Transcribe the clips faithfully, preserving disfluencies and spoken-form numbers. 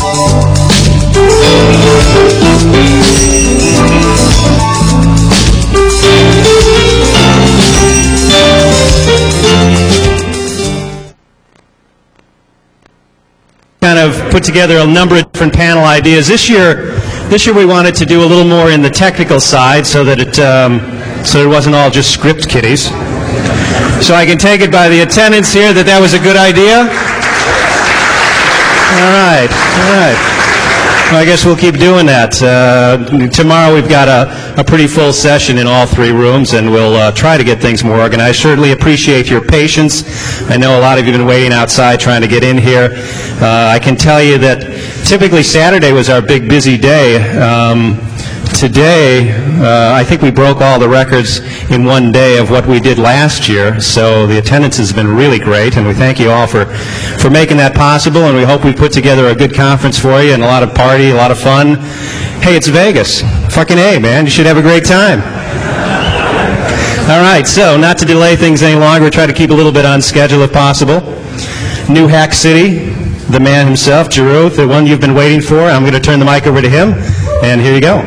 Kind of put together a number of different panel ideas. This year, this year we wanted to do a little more in the technical side, so that it um, so it wasn't all just script kiddies. So I can take it by the attendance here that that was a good idea. All right, all right. Well, I guess we'll keep doing that. Uh, tomorrow we've got a, a pretty full session in all three rooms, and we'll uh, try to get things more organized. Certainly appreciate your patience. I know a lot of you have been waiting outside trying to get in here. Uh, I can tell you that typically Saturday was our big busy day. Um, today, uh, I think we broke all the records in one day of what we did last year, so the attendance has been really great, and we thank you all for, for making that possible, and we hope we put together a good conference for you and a lot of party, a lot of fun. Hey, it's Vegas. Fucking A, man. You should have a great time. All right, so not to delay things any longer, try to keep a little bit on schedule if possible. New Hack City, the man himself, Jeru, the one you've been waiting for. I'm going to turn the mic over to him, and here you go.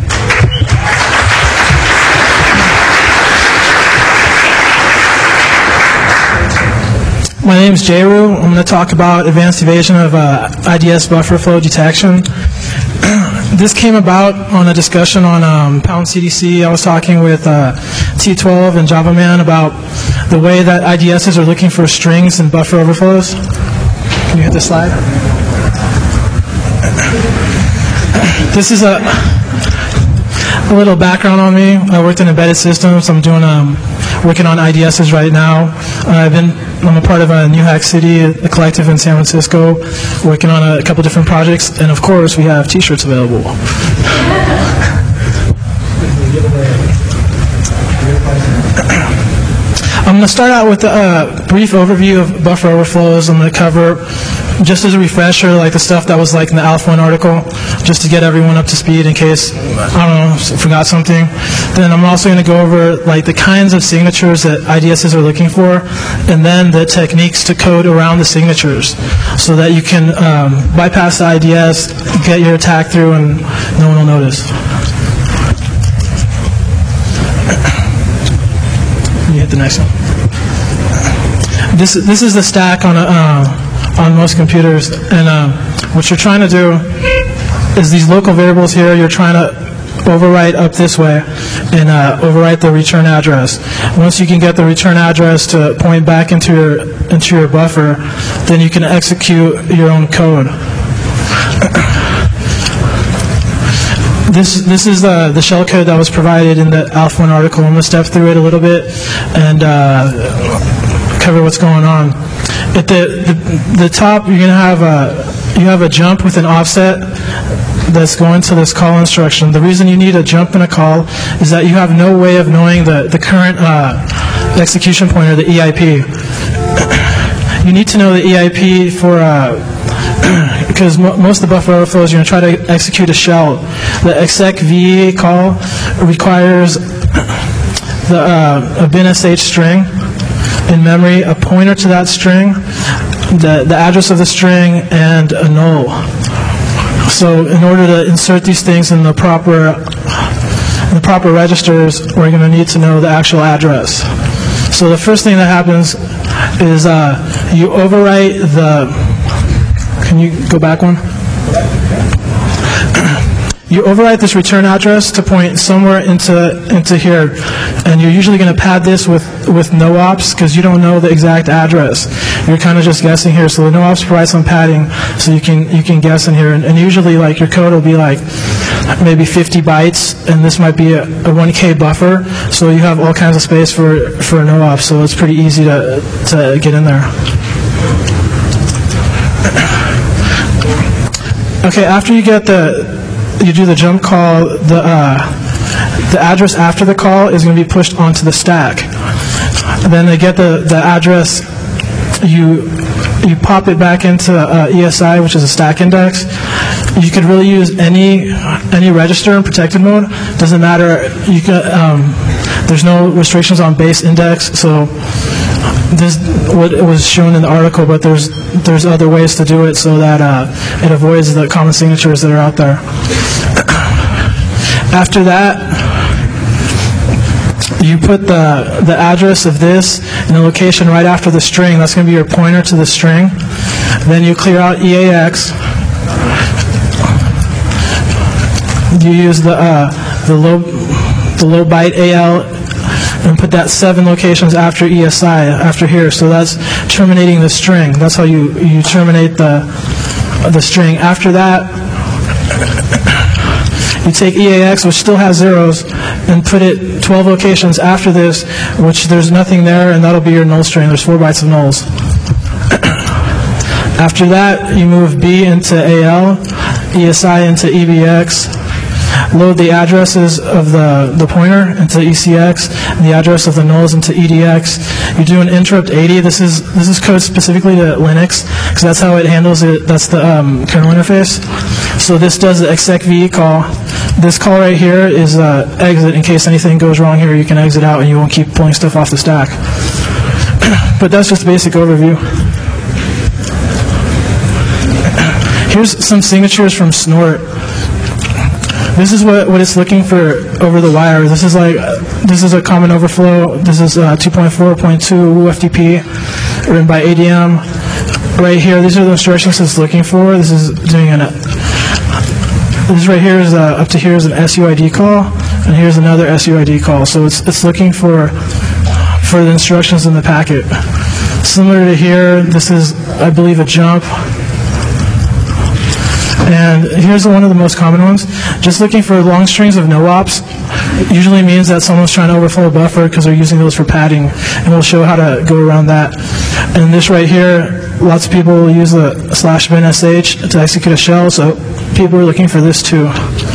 My name is Jeru. I'm going to talk about advanced evasion of uh, I D S buffer flow detection. This came about on a discussion on um, Pound C D C. I was talking with uh, T twelve and Java Man about the way that I D Ss are looking for strings and buffer overflows. Can you hit the slide? This is a, a little background on me. I worked in embedded systems. I'm doing um, working on I D Ss right now. Uh, I've been I'm a part of a New Hack City, a collective in San Francisco, working on a, a couple different projects, and of course we have T-shirts available. I'm going to start out with a brief overview of buffer overflows. I'm going to cover, just as a refresher, like the stuff that was like in the Alpha one article, just to get everyone up to speed in case, I don't know, forgot something. Then I'm also going to go over like the kinds of signatures that I D Ss are looking for, and then the techniques to code around the signatures so that you can um, bypass the I D S, get your attack through, and no one will notice. You hit the next one. This this is the stack on a, uh, on most computers, and uh, what you're trying to do is these local variables here. You're trying to overwrite up this way and uh, overwrite the return address. Once you can get the return address to point back into your into your buffer, then you can execute your own code. This this is the the shell code that was provided in the Alpha one article. I'm going to step through it a little bit and uh, cover what's going on. At the, the the top, you're going to have a you have a jump with an offset that's going to this call instruction. The reason you need a jump and a call is that you have no way of knowing the the current uh, execution pointer, the E I P. You need to know the E I P for. Uh, because mo most of the buffer overflows, you're going to try to execute a shell. The exec V call requires the, uh, a bin S H string in memory, a pointer to that string, the, the address of the string, and a null. So in order to insert these things in the proper, in the proper registers, we're going to need to know the actual address. So the first thing that happens is uh, you overwrite the... Can you go back one? You overwrite this return address to point somewhere into into here, and you're usually going to pad this with with no ops because you don't know the exact address. You're kind of just guessing here. So the no ops provides some padding, so you can you can guess in here. And, and usually, like your code will be like maybe fifty bytes, and this might be a, a one K buffer. So you have all kinds of space for for no ops. So it's pretty easy to to get in there. Okay, after you get the, you do the jump call, the uh, the address after the call is going to be pushed onto the stack. And then they get the, the address, you you pop it back into uh, E S I, which is a stack index. You could really use any any register in protected mode. Doesn't matter. You can. Um, there's no restrictions on base index, so this what was shown in the article, but there's there's other ways to do it so that uh, it avoids the common signatures that are out there. After that, you put the the address of this in the location right after the string. That's going to be your pointer to the string. Then you clear out E A X. You use the uh, the low the low byte A L and put that seven locations after E S I after here. So that's terminating the string. That's how you you terminate the the string. After that, you take E A X, which still has zeros, and put it twelve locations after this, which there's nothing there, and that'll be your null string. There's four bytes of nulls. After that, you move B into A L, E S I into E B X, load the addresses of the, the pointer into E C X, and the address of the nulls into E D X. You do an interrupt eighty. This is this is code specifically to Linux, because that's how it handles it. That's the um, kernel interface. So this does the execve call. This call right here is uh, exit. In case anything goes wrong here, you can exit out and you won't keep pulling stuff off the stack. But that's just a basic overview. Here's some signatures from Snort. This is what, what it's looking for over the wire. This is like uh, this is a common overflow. This is uh, two point four point two W F T P written by A D M. Right here, these are the instructions it's looking for. This is doing an. Uh, this right here is uh, up to here is an S U I D call, and here's another S U I D call. So it's it's looking for for the instructions in the packet. Similar to here, this is I believe a jump. And here's one of the most common ones. Just looking for long strings of no-ops usually means that someone's trying to overflow a buffer because they're using those for padding, and we'll show how to go around that. And this right here, lots of people will use the slash bin sh to execute a shell, so people are looking for this too.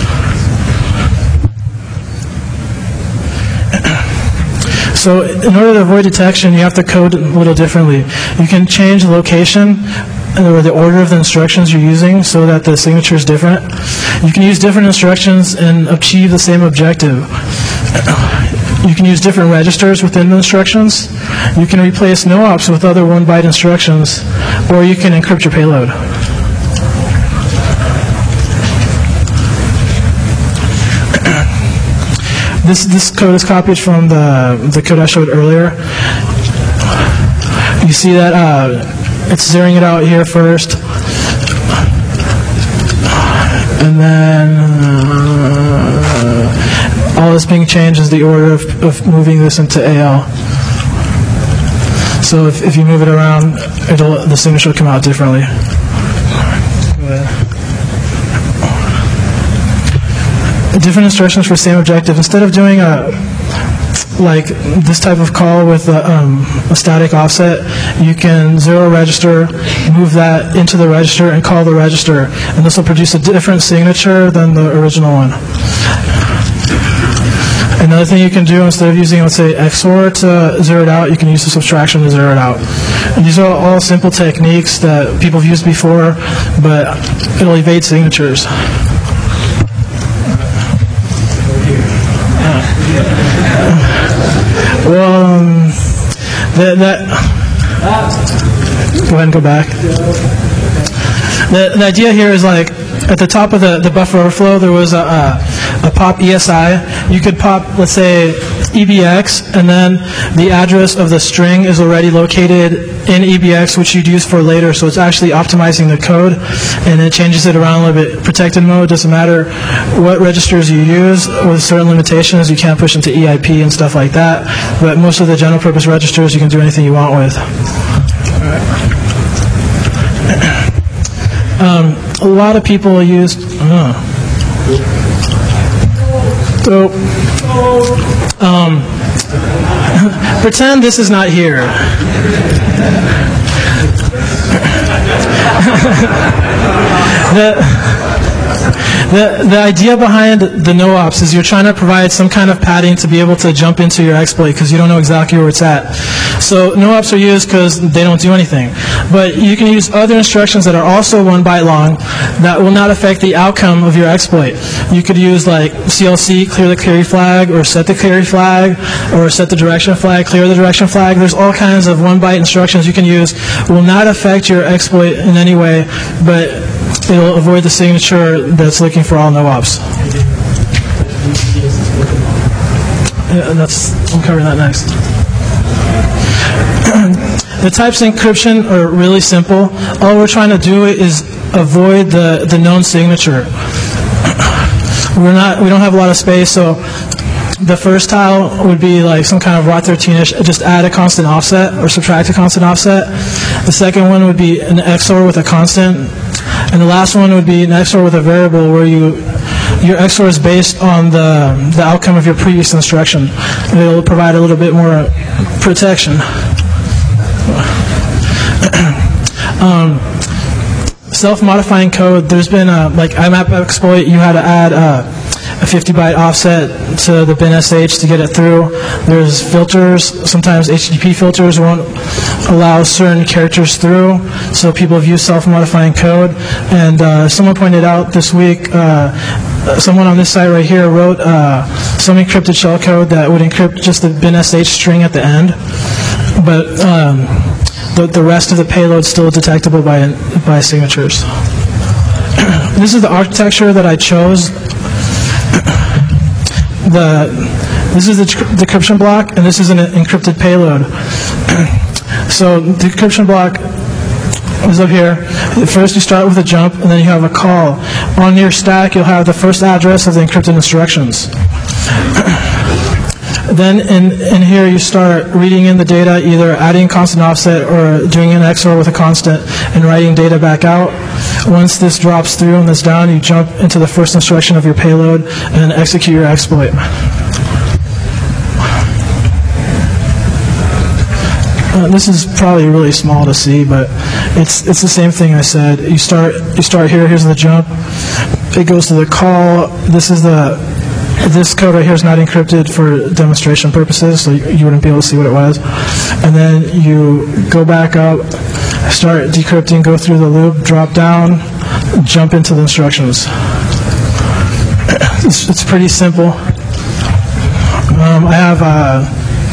So in order to avoid detection, you have to code a little differently. You can change the location or the order of the instructions you're using so that the signature is different. You can use different instructions and achieve the same objective. You can use different registers within the instructions. You can replace no-ops with other one-byte instructions, or you can encrypt your payload. This this code is copied from the the code I showed earlier. You see that uh, it's zeroing it out here first, and then uh, all that's being changed is the order of, of moving this into A L. So if if you move it around, it'll the signature will come out differently. Go ahead. Different instructions for same objective. Instead of doing a like this type of call with a, um, a static offset, you can zero register, move that into the register, and call the register, and this will produce a different signature than the original one. Another thing you can do, instead of using, let's say, X O R to zero it out, you can use the subtraction to zero it out. And these are all simple techniques that people have used before, but it'll evade signatures. Well, um, that, that go ahead and go back. The, the idea here is like at the top of the, the buffer overflow, there was a, a, a pop E S I. You could pop, let's say, E B X, and then the address of the string is already located in E B X, which you'd use for later. So it's actually optimizing the code, and it changes it around a little bit. Protected mode doesn't matter what registers you use, with certain limitations. You can't push into E I P and stuff like that. But most of the general purpose registers, you can do anything you want with. All right. Um, a lot of people use. Uh, so, um, pretend this is not here. the, The, the idea behind the no-ops is you're trying to provide some kind of padding to be able to jump into your exploit because you don't know exactly where it's at. So no-ops are used because they don't do anything. But you can use other instructions that are also one byte long that will not affect the outcome of your exploit. You could use like C L C, clear the query flag, or set the query flag, or set the direction flag, clear the direction flag. There's all kinds of one byte instructions you can use. Will not affect your exploit in any way, but it'll avoid the signature that's looking for all no-ops. Yeah, that's, I'm covering that next. The types of encryption are really simple. All we're trying to do is avoid the, the known signature. We're not, we don't have a lot of space, so the first tile would be like some kind of R O T thirteen-ish, just add a constant offset or subtract a constant offset. The second one would be an X O R with a constant. And the last one would be an X O R with a variable where you, your X O R is based on the, the outcome of your previous instruction. It will provide a little bit more protection. um, self-modifying code, there's been a, like I map exploit, you had to add a, a fifty byte offset to the bin S H to get it through. There's filters, sometimes H T T P filters won't allow certain characters through, so people have used self-modifying code. And uh, someone pointed out this week, uh, someone on this site right here wrote uh, some encrypted shellcode that would encrypt just the bin S H string at the end, but um, the, the rest of the payload is still detectable by, by signatures. This is the architecture that I chose. The, this is the decryption block, and this is an encrypted payload. So the decryption block is up here. First you start with a jump, and then you have a call. On your stack, you'll have the first address of the encrypted instructions. Then in, in here you start reading in the data, either adding constant offset or doing an X O R with a constant and writing data back out. Once this drops through and this down, you jump into the first instruction of your payload and execute your exploit. Uh, this is probably really small to see, but it's it's the same thing I said. You start you start here. Here's the jump. It goes to the call. This is the This code right here is not encrypted for demonstration purposes, so you wouldn't be able to see what it was. And then you go back up, start decrypting, go through the loop, drop down, jump into the instructions. It's, it's pretty simple. Um, I have uh,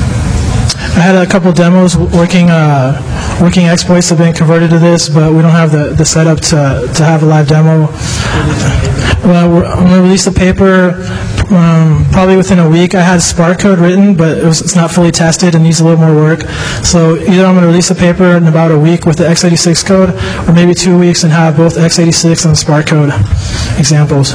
I had a couple demos working uh, working exploits that have been converted to this, but we don't have the, the setup to, to have a live demo. Well, we're, I'm going to release the paper um, probably within a week. I had Spark code written, but it was, it's not fully tested and needs a little more work. So either I'm going to release the paper in about a week with the x eighty-six code, or maybe two weeks and have both x eighty-six and Spark code examples.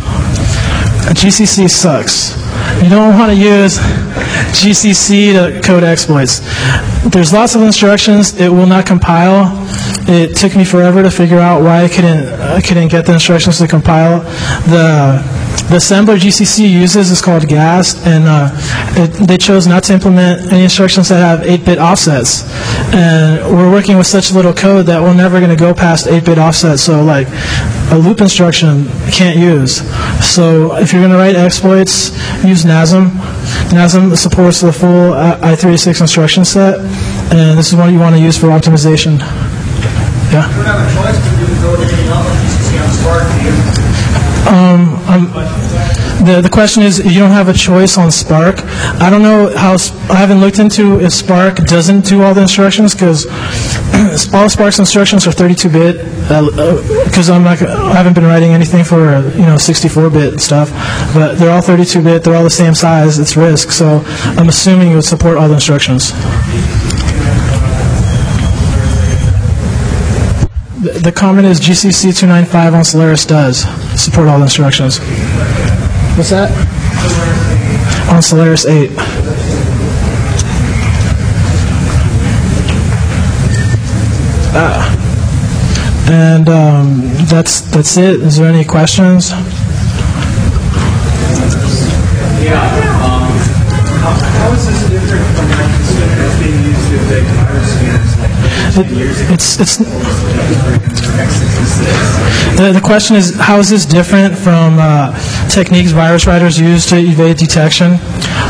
G C C sucks. You don't want to use G C C to code exploits. There's lots of instructions. It will not compile. It took me forever to figure out why I couldn't I couldn't get the instructions to compile. The the assembler G C C uses is called G A S, and uh, it, they chose not to implement any instructions that have eight bit offsets. And we're working with such little code that we're never going to go past eight bit offsets. So like a loop instruction you can't use. So if you're going to write exploits, use N A S M. N A S M supports the full I thirty-six instruction set, and this is what you want to use for optimization. Yeah. You don't have a choice to do go to G C C on Spark, do you? Um, um, the the question is, you don't have a choice on Spark. I don't know how. I haven't looked into if Spark doesn't do all the instructions, because all Spark's instructions are thirty-two bit. Because uh, I'm not, I haven't been writing anything for you know sixty-four bit stuff, but they're all thirty-two bit. They're all the same size. It's RISC, so I'm assuming it would support all the instructions. The comment is G C C two ninety-five on Solaris does support all the instructions. What's that? On Solaris eight. Ah. And um, that's that's it. Is there any questions? Yeah. Um, how, how is this different from like the that's being used to detect virus scanners like ten years ago? It's it's. The, the question is, how is this different from uh, techniques virus writers use to evade detection?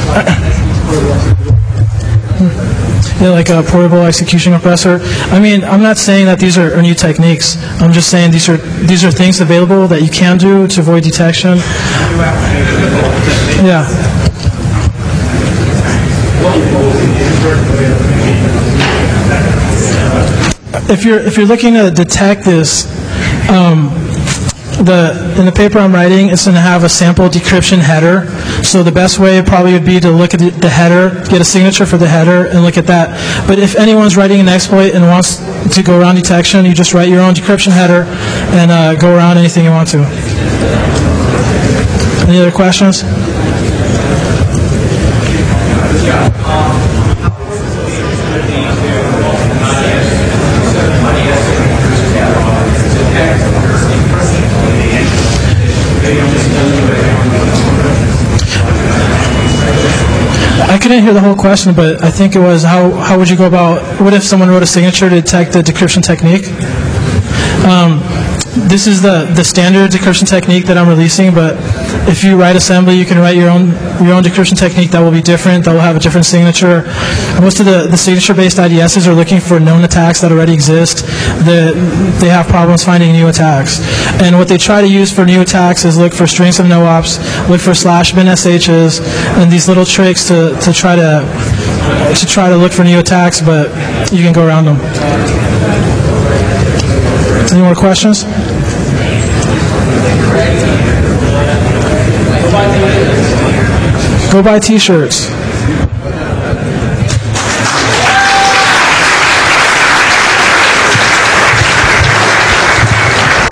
Yeah, like a portable execution compressor. I mean, I'm not saying that these are, are new techniques. I'm just saying these are these are things available that you can do to avoid detection. Yeah. If you're if you're looking to detect this, um, the in the paper I'm writing, it's going to have a sample decryption header. So the best way probably would be to look at the, the header, get a signature for the header, and look at that. But if anyone's writing an exploit and wants to go around detection, you just write your own decryption header and uh, go around anything you want to. Any other questions? I couldn't hear the whole question, but I think it was how, how would you go about, what if someone wrote a signature to detect the decryption technique? Um, this is the, the standard decryption technique that I'm releasing, but if you write assembly, you can write your own your own decryption technique that will be different, that will have a different signature. Most of the, the signature-based I D Ss are looking for known attacks that already exist. The, they have problems finding new attacks. And what they try to use for new attacks is look for strings of no-ops, look for slash bin S Hs, and these little tricks to, to try to to try to look for new attacks, but you can go around them. Any more questions? Go buy t-shirts.